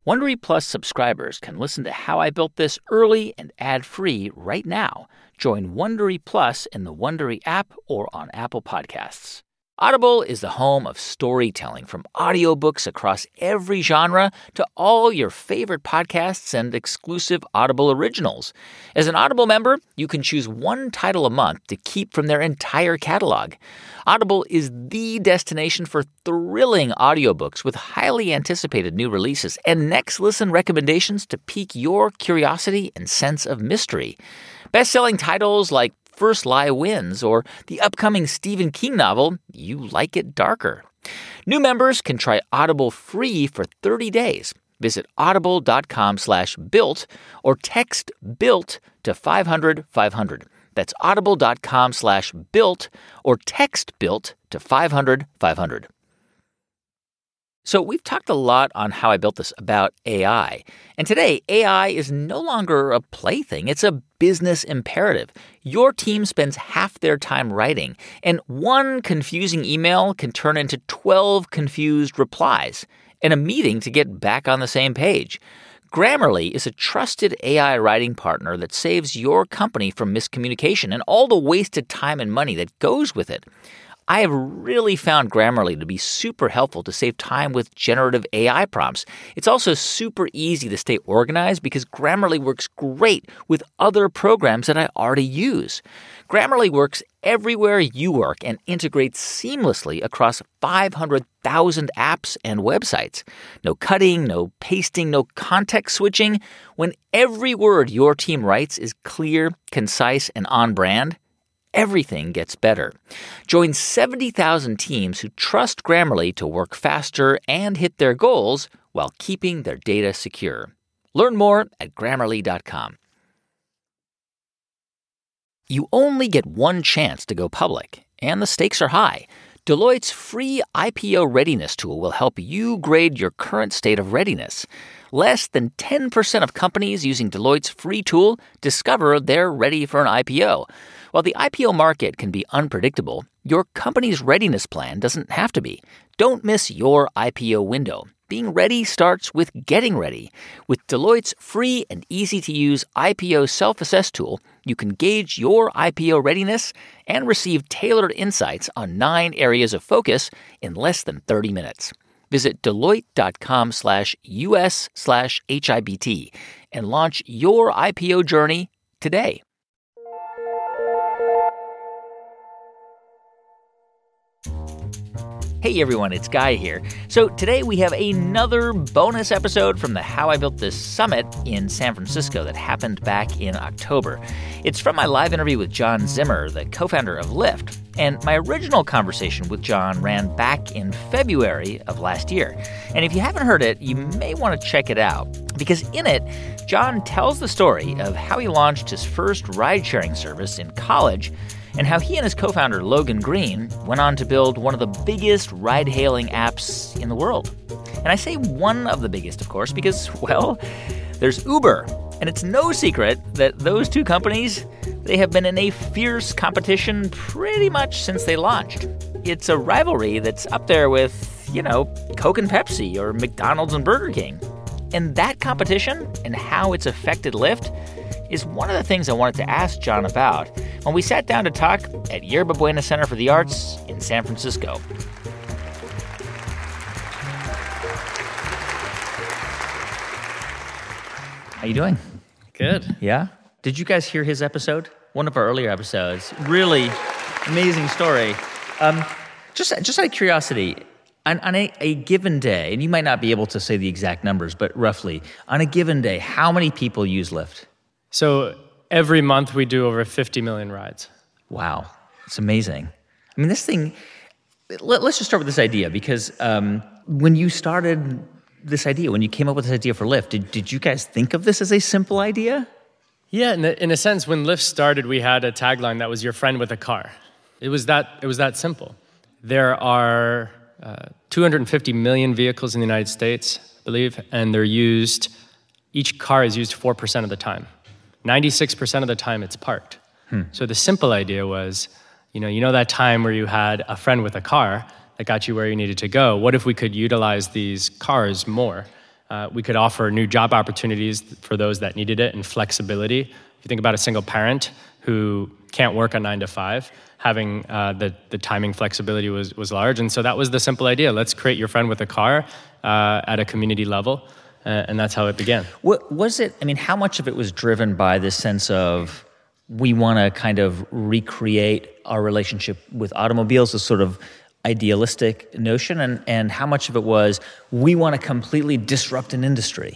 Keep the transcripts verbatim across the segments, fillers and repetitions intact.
Wondery Plus subscribers can listen to How I Built This early and ad-free right now. Join Wondery Plus in the Wondery app or on Apple Podcasts. Audible is the home of storytelling, from audiobooks across every genre to all your favorite podcasts and exclusive Audible originals. As an Audible member, you can choose one title a month to keep from their entire catalog. Audible is the destination for thrilling audiobooks with highly anticipated new releases and next listen recommendations to pique your curiosity and sense of mystery. Best-selling titles like First Lie Wins or the upcoming Stephen King novel, You Like It Darker. New members can try Audible free for thirty days. Visit audible.com slash built or text BUILT to five hundred five hundred. That's audible.com slash built or text BUILT to five hundred five hundred. So we've talked a lot on How I Built This about A I. And today, A I is no longer a plaything. It's a business imperative. Your team spends half their time writing, and one confusing email can turn into twelve confused replies and a meeting to get back on the same page. Grammarly is a trusted A I writing partner that saves your company from miscommunication and all the wasted time and money that goes with it. I have really found Grammarly to be super helpful to save time with generative A I prompts. It's also super easy to stay organized because Grammarly works great with other programs that I already use. Grammarly works everywhere you work and integrates seamlessly across five hundred thousand apps and websites. No cutting, no pasting, no context switching. When every word your team writes is clear, concise, and on brand, everything gets better. Join seventy thousand teams who trust Grammarly to work faster and hit their goals while keeping their data secure. Learn more at grammarly dot com. You only get one chance to go public, and the stakes are high. Deloitte's free I P O readiness tool will help you grade your current state of readiness. Less than ten percent of companies using Deloitte's free tool discover they're ready for an I P O. While the I P O market can be unpredictable, your company's readiness plan doesn't have to be. Don't miss your I P O window. Being ready starts with getting ready. With Deloitte's free and easy-to-use I P O self-assess tool, you can gauge your I P O readiness and receive tailored insights on nine areas of focus in less than thirty minutes. Visit Deloitte.com slash US slash HIBT and launch your I P O journey today. Hey everyone, it's Guy here. So today we have another bonus episode from the How I Built This Summit in San Francisco that happened back in October. It's from my live interview with John Zimmer, the co-founder of Lyft. And my original conversation with John ran back in February of last year. And if you haven't heard it, you may want to check it out, because in it, John tells the story of how he launched his first ride-sharing service in college and how he and his co-founder, Logan Green, went on to build one of the biggest ride-hailing apps in the world. And I say one of the biggest, of course, because, well, there's Uber. And it's no secret that those two companies, they have been in a fierce competition pretty much since they launched. It's a rivalry that's up there with, you know, Coke and Pepsi or McDonald's and Burger King. And that competition and how it's affected Lyft is one of the things I wanted to ask John about when we sat down to talk at Yerba Buena Center for the Arts in San Francisco. How you doing? Good. Yeah? Did you guys hear his episode? One of our earlier episodes. Really amazing story. Um, just, just out of curiosity, on, on a, a given day, and you might not be able to say the exact numbers, but roughly, on a given day, how many people use Lyft? So every month we do over fifty million rides. Wow. It's amazing. I mean, this thing, let, let's just start with this idea, because um, when you started this idea, when you came up with this idea for Lyft, did, did you guys think of this as a simple idea? Yeah, in a, in a sense, when Lyft started, we had a tagline that was your friend with a car. It was that, it was that simple. There are uh, two hundred fifty million vehicles in the United States, I believe, and they're used, each car is used four percent of the time. ninety-six percent of the time it's parked. Hmm. So the simple idea was, you know, you know that time where you had a friend with a car that got you where you needed to go? What if we could utilize these cars more? Uh, we could offer new job opportunities for those that needed it and flexibility. If you think about a single parent who can't work a nine to five, having uh, the, the timing flexibility was, was large. And so that was the simple idea. Let's create your friend with a car uh, at a community level. Uh, and that's how it began. What was it, I mean, how much of it was driven by this sense of we want to kind of recreate our relationship with automobiles, this sort of idealistic notion, and, and how much of it was we want to completely disrupt an industry?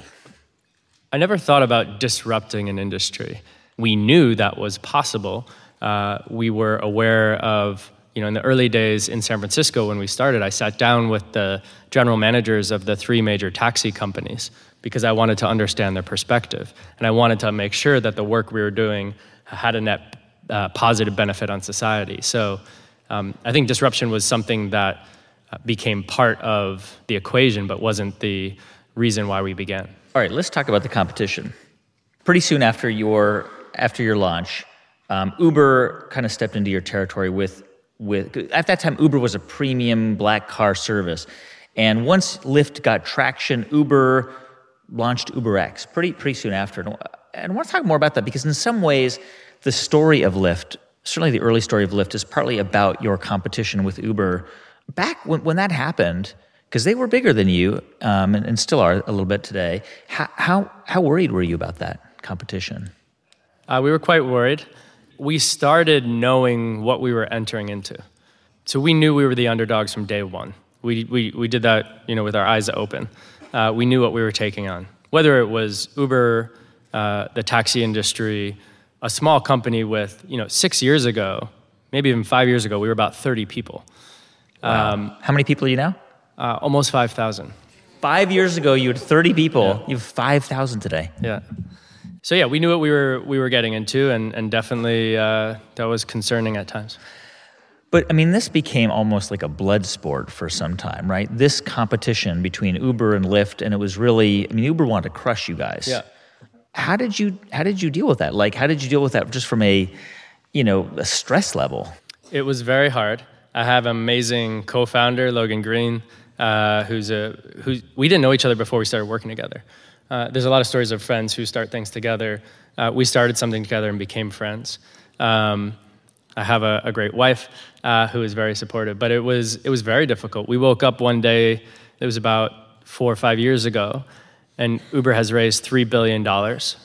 I never thought about disrupting an industry. We knew that was possible. Uh, we were aware of, you know, in the early days in San Francisco when we started, I sat down with the general managers of the three major taxi companies because I wanted to understand their perspective. And I wanted to make sure that the work we were doing had a net uh, positive benefit on society. So um, I think disruption was something that became part of the equation, but wasn't the reason why we began. All right, let's talk about the competition. Pretty soon after your after your launch, um, Uber kind of stepped into your territory with with. At that time, Uber was a premium black car service, and once Lyft got traction, Uber launched UberX pretty pretty soon after. And I want to talk more about that because in some ways, the story of Lyft, certainly the early story of Lyft, is partly about your competition with Uber. Back when, when that happened, because they were bigger than you, um, and, and still are a little bit today, how, how, how worried were you about that competition? Uh, we were quite worried. We started knowing what we were entering into. So we knew we were the underdogs from day one. We, we, we did that, you know, with our eyes open. Uh, we knew what we were taking on. Whether it was Uber, uh, the taxi industry, a small company with, you know, six years ago, maybe even five years ago, we were about thirty people. Wow. Um, How many people are you now? Uh, almost five thousand. Five years ago, you had thirty people. Yeah. You have five thousand today. Yeah. So yeah, we knew what we were we were getting into, and, and definitely uh, that was concerning at times. But, I mean, this became almost like a blood sport for some time, right? This competition between Uber and Lyft, and it was really, I mean, Uber wanted to crush you guys. Yeah. How did you how did you deal with that? Like, how did you deal with that just from a, you know, a stress level? It was very hard. I have an amazing co-founder, Logan Green, uh, who's a who we didn't know each other before we started working together. Uh, there's a lot of stories of friends who start things together. Uh, we started something together and became friends. Um, I have a, a great wife uh, who is very supportive, but it was it was very difficult. We woke up one day, it was about four or five years ago, and Uber has raised three billion dollars.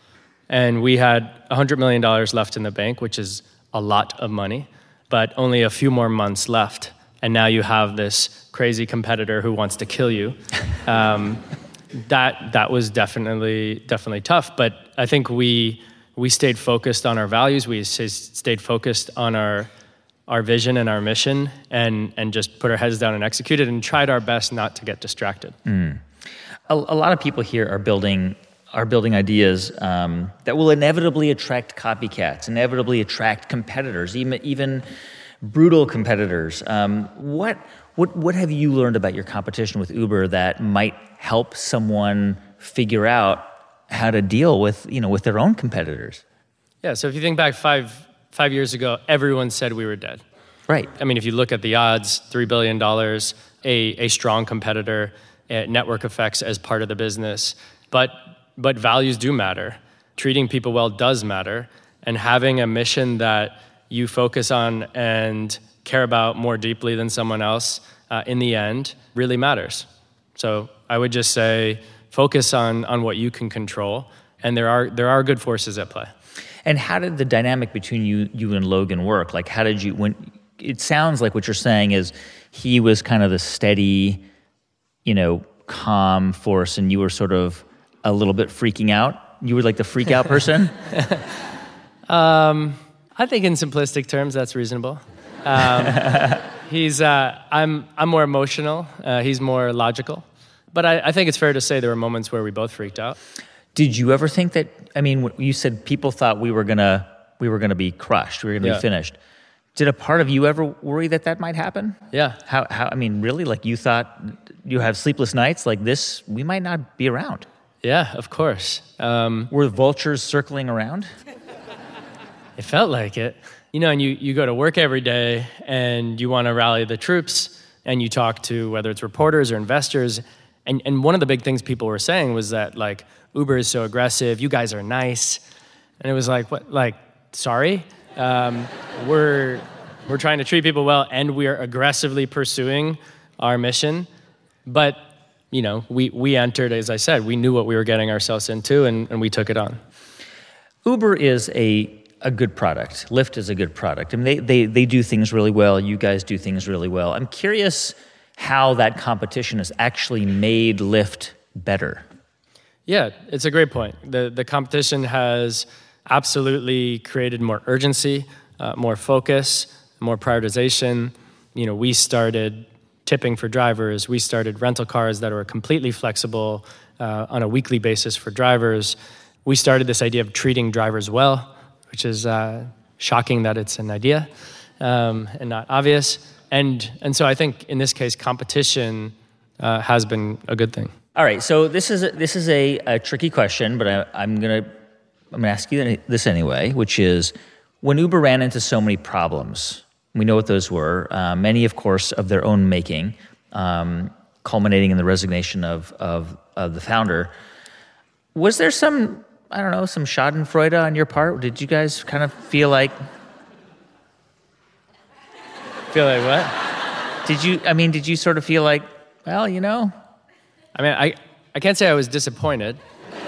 And we had one hundred million dollars left in the bank, which is a lot of money, but only a few more months left. And now you have this crazy competitor who wants to kill you. Um, that that was definitely definitely tough, but I think we we stayed focused on our values. We stayed focused on our our vision and our mission, and and just put our heads down and executed, and tried our best not to get distracted. Mm. A, a lot of people here are building are building ideas um, that will inevitably attract copycats, inevitably attract competitors, even even brutal competitors. Um, what what what have you learned about your competition with Uber that might help someone figure out how to deal with, you know, with their own competitors? Yeah. So if you think back five five years ago, everyone said we were dead. Right. I mean, if you look at the odds, three billion dollars, a a strong competitor, uh, network effects as part of the business, but but values do matter. Treating people well does matter, and having a mission that you focus on and care about more deeply than someone else, uh, in the end, really matters. So I would just say, focus on on what you can control, and there are there are good forces at play. And how did the dynamic between you you and Logan work? Like, how did you, when it sounds like what you're saying is he was kind of the steady, you know, calm force, and you were sort of a little bit freaking out? You were like the freak out person? um, I think in simplistic terms, that's reasonable. Um, he's, uh, I'm, I'm more emotional. Uh, he's more logical. But I, I think it's fair to say there were moments where we both freaked out. Did you ever think that, I mean, you said people thought we were gonna, we were gonna be crushed, we were gonna yeah. be finished. Did a part of you ever worry that that might happen? Yeah. How, how, I mean, really? Like, you thought you have sleepless nights like this, we might not be around? Yeah, of course. Um, Were vultures circling around? It felt like it. You know, and you, you go to work every day and you want to rally the troops, and you talk to, whether it's reporters or investors, And and one of the big things people were saying was that, like, Uber is so aggressive, you guys are nice. And it was like, what, like, sorry? Um, we're we're trying to treat people well, and we are aggressively pursuing our mission. But, you know, we, we entered, as I said, we knew what we were getting ourselves into, and, and we took it on. Uber is a a good product. Lyft is a good product. I mean, they, they, they do things really well. You guys do things really well. I'm curious how that competition has actually made Lyft better. Yeah, it's a great point. The the competition has absolutely created more urgency, uh, more focus, more prioritization. You know, we started tipping for drivers. We started rental cars that were completely flexible uh, on a weekly basis for drivers. We started this idea of treating drivers well, which is uh, shocking that it's an idea um, and not obvious. And and so I think in this case, competition uh, has been a good thing. All right, so this is a, this is a, a tricky question, but I, I'm gonna I'm gonna ask you this anyway, which is, when Uber ran into so many problems, we know what those were. Uh, many, of course, of their own making, um, culminating in the resignation of, of of the founder. Was there some, I don't know, some Schadenfreude on your part? Did you guys kind of feel like? Feel like what? Did you? I mean, did you sort of feel like, well, you know? I mean, I, I can't say I was disappointed,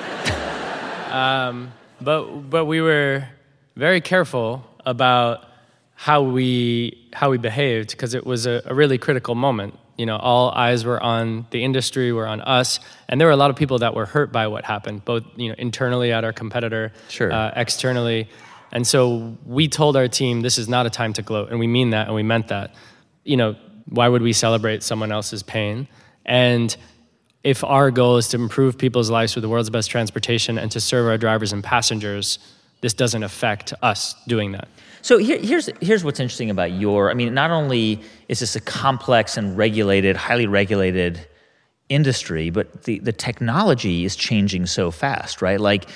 um, but but we were very careful about how we how we behaved, because it was a, a really critical moment. You know, all eyes were on the industry, were on us, and there were a lot of people that were hurt by what happened, both, you know, internally at our competitor, sure. uh, externally, and so we told our team, this is not a time to gloat, and we mean that, and we meant that. You know, why would we celebrate someone else's pain? And if our goal is to improve people's lives with the world's best transportation and to serve our drivers and passengers, this doesn't affect us doing that. So here, here's here's what's interesting about your, I mean, not only is this a complex and regulated, highly regulated industry, but the, the technology is changing so fast, right? Like,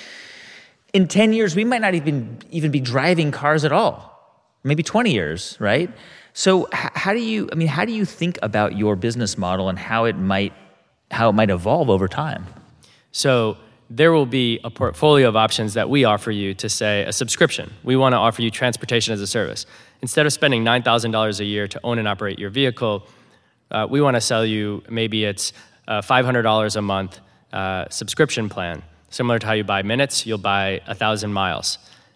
in ten years, we might not even, even be driving cars at all, maybe twenty years, right? So h- how do you, I mean, how do you think about your business model and how it might how it might evolve over time? So there will be a portfolio of options that we offer you to, say, a subscription. We want to offer you transportation as a service. Instead of spending nine thousand dollars a year to own and operate your vehicle, uh, we want to sell you, maybe it's a five hundred dollars a month uh, subscription plan. Similar to how you buy minutes, you'll buy one thousand miles.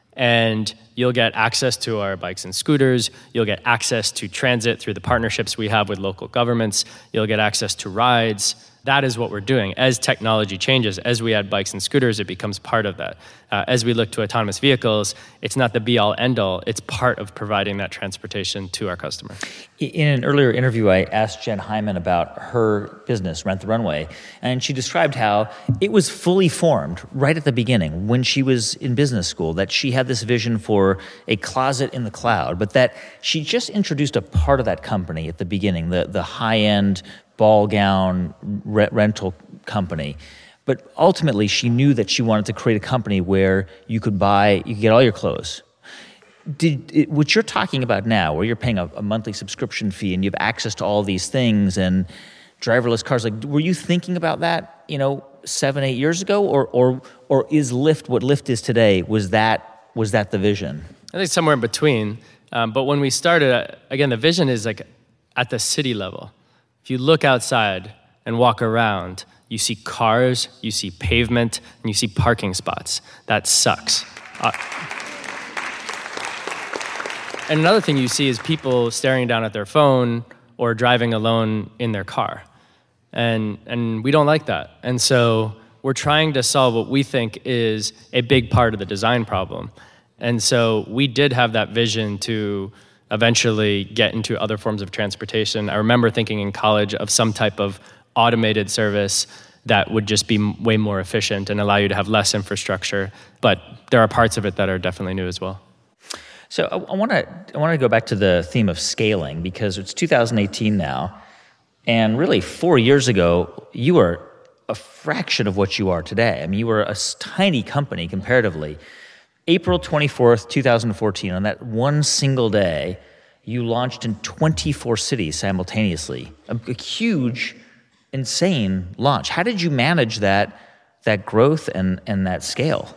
And you'll get access to our bikes and scooters. You'll get access to transit through the partnerships we have with local governments. You'll get access to rides. That is what we're doing. As technology changes, as we add bikes and scooters, it becomes part of that. Uh, as we look to autonomous vehicles, it's not the be-all, end-all. It's part of providing that transportation to our customer. In an earlier interview, I asked Jen Hyman about her business, Rent the Runway, and she described how it was fully formed right at the beginning when she was in business school, that she had this vision for a closet in the cloud, but that she just introduced a part of that company at the beginning, the, the high-end ball gown re- rental company. But ultimately, she knew that she wanted to create a company where you could buy, you could get all your clothes. Did it, what you're talking about now, where you're paying a, a monthly subscription fee and you have access to all these things and driverless cars, like, were you thinking about that, you know, seven, eight years ago, or or or is Lyft what Lyft is today? Was that was that the vision? I think somewhere in between. Um, but when we started, again, the vision is like at the city level. If you look outside and walk around, you see cars, you see pavement, and you see parking spots. That sucks. Uh, and another thing you see is people staring down at their phone or driving alone in their car. And and we don't like that. And so we're trying to solve what we think is a big part of the design problem. And so we did have that vision to eventually get into other forms of transportation. I remember thinking in college of some type of automated service that would just be way more efficient and allow you to have less infrastructure. But there are parts of it that are definitely new as well. So I want to I want to go back to the theme of scaling, because it's two thousand eighteen now, and really four years ago, you were a fraction of what you are today. I mean, you were a tiny company comparatively. April twenty-fourth, twenty fourteen, on that one single day, you launched in twenty-four cities simultaneously. A, a huge insane launch. How did you manage that that growth and, and that scale?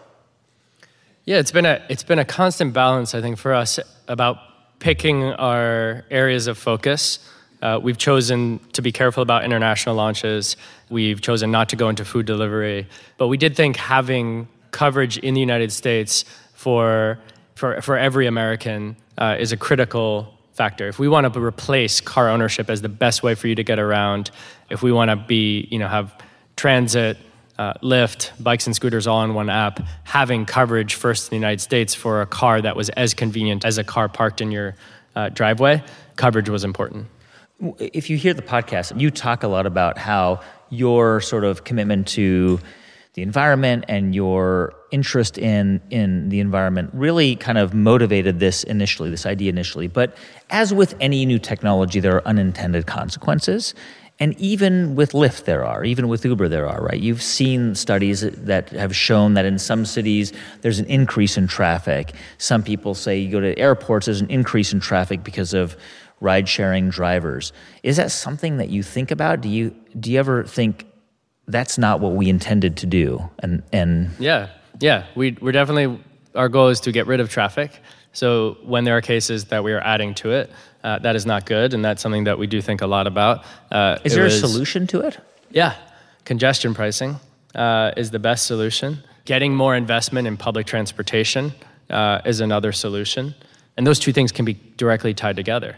Yeah, it's been a it's been a constant balance, I think, for us about picking our areas of focus. Uh, we've chosen to be careful about international launches. We've chosen not to go into food delivery. But we did think having coverage in the United States for for, for every American uh, is a critical factor. If we want to replace car ownership as the best way for you to get around, if we want to be, you know, have transit, uh, Lyft, bikes and scooters all in one app, having coverage first in the United States for a car that was as convenient as a car parked in your uh, driveway, coverage was important. If you hear the podcast, you talk a lot about how your sort of commitment to the environment and your interest in in the environment really kind of motivated this initially, this idea initially. But as with any new technology, there are unintended consequences. And even with Lyft there are, even with Uber there are, right? You've seen studies that have shown that in some cities there's an increase in traffic. Some people say you go to airports, there's an increase in traffic because of ride-sharing drivers. Is that something that you think about? Do you do you ever think that's not what we intended to do? And and yeah, yeah, we we're definitely, our goal is to get rid of traffic. So when there are cases that we are adding to it, uh, that is not good, and that's something that we do think a lot about. Uh, is there was, a solution to it? Yeah, congestion pricing uh, is the best solution. Getting more investment in public transportation uh, is another solution, and those two things can be directly tied together.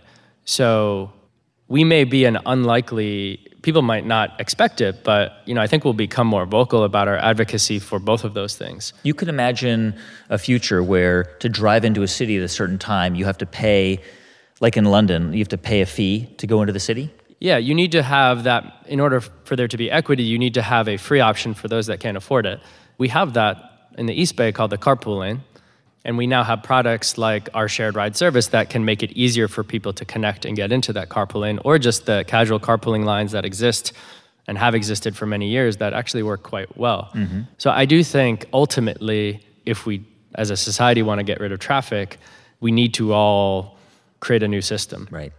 So we may be an unlikely, people might not expect it, but you know, I think we'll become more vocal about our advocacy for both of those things. You could imagine a future where to drive into a city at a certain time, you have to pay, like in London, you have to pay a fee to go into the city? Yeah, you need to have that, in order for there to be equity, you need to have a free option for those that can't afford it. We have that in the East Bay called the carpool lane. And we now have products like our shared ride service that can make it easier for people to connect and get into that carpool lane, or just the casual carpooling lines that exist and have existed for many years that actually work quite well. Mm-hmm. So I do think ultimately, if we as a society want to get rid of traffic, we need to all create a new system. Right.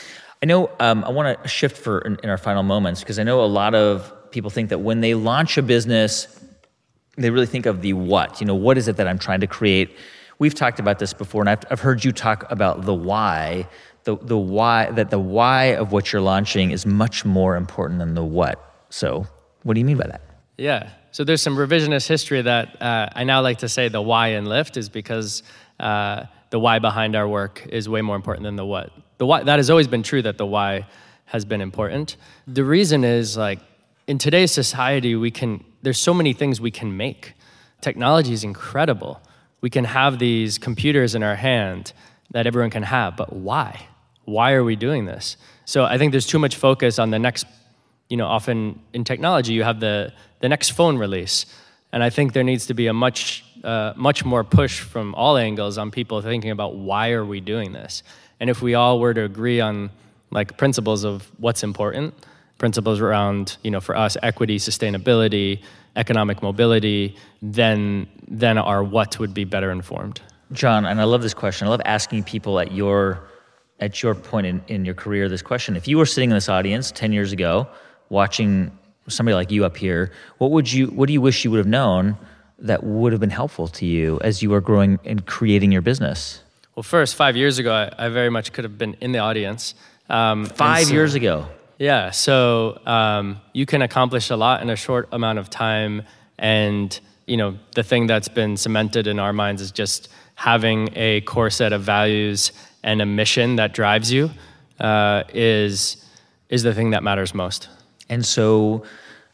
I know um, I want to shift for in, in our final moments, because I know a lot of people think that when they launch a business, they really think of the what. You know, what is it that I'm trying to create? We've talked about this before, and I've, I've heard you talk about the why. The the why that the why of what you're launching is much more important than the what. So, what do you mean by that? Yeah. So there's some revisionist history that uh, I now like to say the why in Lyft is because uh, the why behind our work is way more important than the what. The why, that has always been true, that the why has been important. The reason is, like, in today's society, we can. There's so many things we can make. Technology is incredible. We can have these computers in our hand that everyone can have, but why? Why are we doing this? So I think there's too much focus on the next, you know, often in technology, you have the, the next phone release. And I think there needs to be a much, uh, much more push from all angles on people thinking about why are we doing this? And if we all were to agree on, like, principles of what's important, principles around, you know, for us, equity, sustainability, economic mobility, then then our what would be better informed. John, and I love this question. I love asking people at your at your point in, in your career this question. If you were sitting in this audience ten years ago, watching somebody like you up here, what would you what do you wish you would have known that would have been helpful to you as you were growing and creating your business? Well, first, five years ago, I, I very much could have been in the audience. Um, five so, years ago. Yeah, so um, you can accomplish a lot in a short amount of time, and you know the thing that's been cemented in our minds is just having a core set of values and a mission that drives you uh, is is the thing that matters most. And so,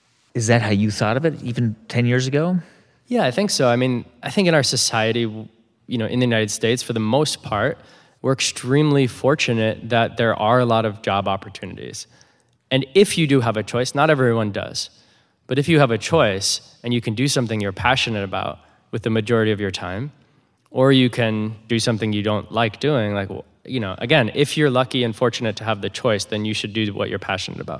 is that how you thought of it even ten years ago? Yeah, I think so. I mean, I think in our society, you know, in the United States, for the most part, we're extremely fortunate that there are a lot of job opportunities. And if you do have a choice, not everyone does, but if you have a choice and you can do something you're passionate about with the majority of your time, or you can do something you don't like doing, like, you know, again, if you're lucky and fortunate to have the choice, then you should do what you're passionate about.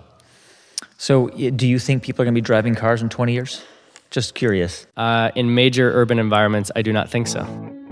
So do you think people are going to be driving cars in twenty years? Just curious. Uh, in major urban environments, I do not think so.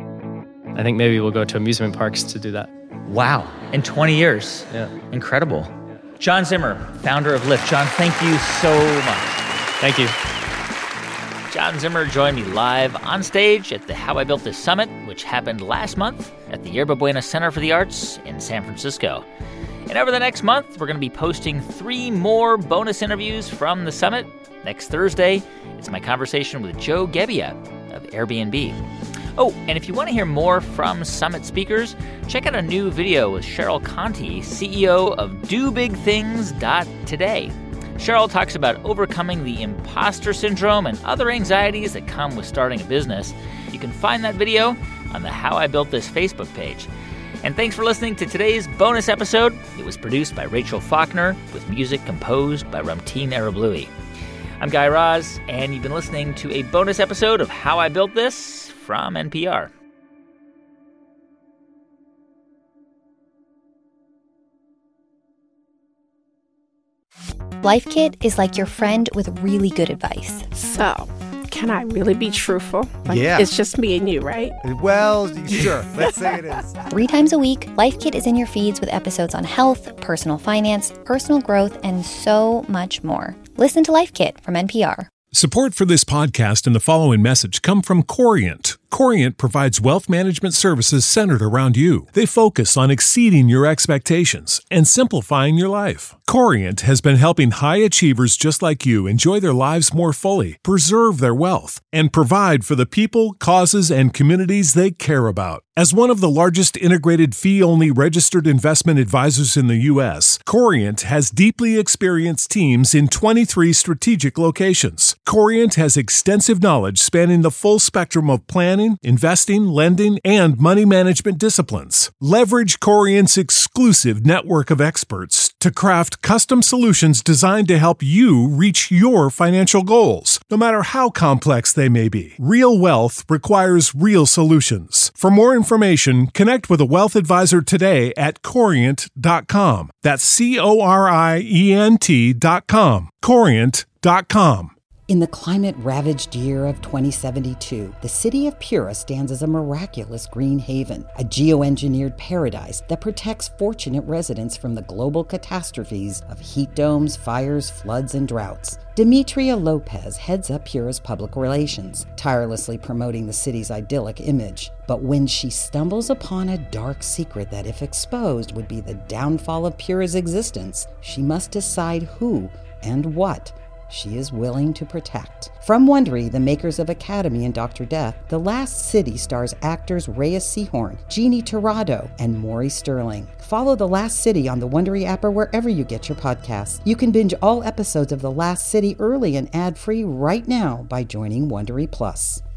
I think maybe we'll go to amusement parks to do that. Wow. In twenty years. Yeah. Incredible. John Zimmer, founder of Lyft. John, thank you so much. Thank you. John Zimmer joined me live on stage at the How I Built This Summit, which happened last month at the Yerba Buena Center for the Arts in San Francisco. And over the next month, we're going to be posting three more bonus interviews from the summit. Next Thursday, it's my conversation with Joe Gebbia of Airbnb. Oh, and if you want to hear more from Summit speakers, check out a new video with Cheryl Conti, C E O of do big things dot today. Cheryl talks about overcoming the imposter syndrome and other anxieties that come with starting a business. You can find that video on the How I Built This Facebook page. And thanks for listening to today's bonus episode. It was produced by Rachel Faulkner with music composed by Ramtin Arablouei. I'm Guy Raz, and you've been listening to a bonus episode of How I Built This from N P R. Life Kit is like your friend with really good advice. So, can I really be truthful? Like, yeah. It's just me and you, right? Well, sure. Let's say it is. Three times a week, Life Kit is in your feeds with episodes on health, personal finance, personal growth, and so much more. Listen to Life Kit from N P R. Support for this podcast and the following message come from Corient. Corient provides wealth management services centered around you. They focus on exceeding your expectations and simplifying your life. Corient has been helping high achievers just like you enjoy their lives more fully, preserve their wealth, and provide for the people, causes, and communities they care about. As one of the largest integrated fee-only registered investment advisors in the U S, Corient has deeply experienced teams in twenty-three strategic locations. Corient has extensive knowledge spanning the full spectrum of planning, investing, lending, and money management disciplines. Leverage Corient's exclusive network of experts to craft custom solutions designed to help you reach your financial goals, no matter how complex they may be. Real wealth requires real solutions. For more information, connect with a wealth advisor today at corient dot com. That's C O R I E N T dot com. corient dot com. In the climate-ravaged year of twenty seventy-two, the city of Pura stands as a miraculous green haven, a geoengineered paradise that protects fortunate residents from the global catastrophes of heat domes, fires, floods, and droughts. Demetria Lopez heads up Pura's public relations, tirelessly promoting the city's idyllic image. But when she stumbles upon a dark secret that, if exposed, would be the downfall of Pura's existence, she must decide who and what she is willing to protect. From Wondery, the makers of Academy and Doctor Death, The Last City stars actors Rhea Seehorn, Jeannie Torrado, and Maury Sterling. Follow The Last City on the Wondery app or wherever you get your podcasts. You can binge all episodes of The Last City early and ad-free right now by joining Wondery Plus.